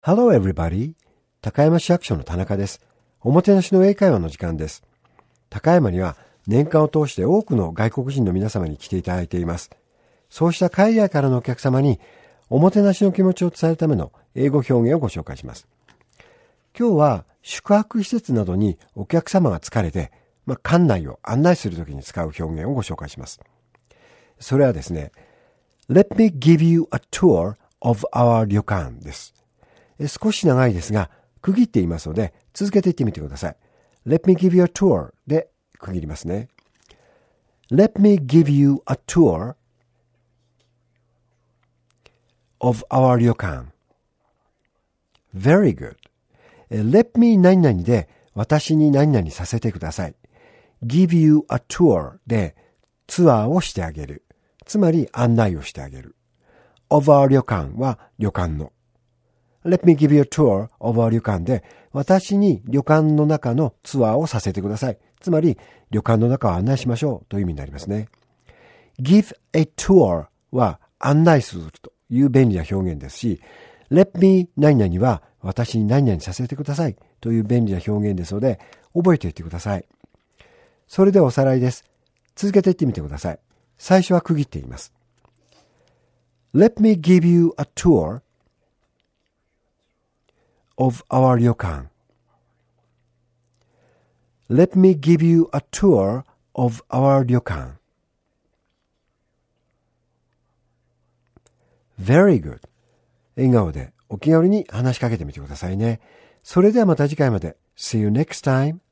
Hello everybody. 高山市役所の田中です。おもてなしの英会話の時間です。高山には年間を通して多くの外国人の皆様に来ていただいています。そうした海外からのお客様におもてなしの気持ちを伝えるための英語表現をご紹介します。今日は宿泊施設などにお客様が疲れて、館内を案内するときに使う表現をご紹介します。それはですね、Let me give you a tour of our 旅館です。少し長いですが、区切っていますので、続けていってみてください。Let me give you a tour で区切りますね。Let me give you a tour of our 旅館。Very good. Let me 何々で私に何々させてください。Give you a tour でツアーをしてあげる。つまり案内をしてあげる。of our 旅館は旅館の。Let me give you a tour of our 旅館で私に旅館の中のツアーをさせてください。つまり旅館の中を案内しましょうという意味になりますね。Give a tour は案内するという便利な表現ですし、Let me 何々は私に何々させてくださいという便利な表現ですので覚えておいてください。それではおさらいです。続けていってみてください。最初は区切っています。Let me give you a tour of our 旅館。Let me give you a tour of our 旅館。Very good. 笑顔でお気軽に話しかけてみてくださいね。それではまた次回まで。See you next time.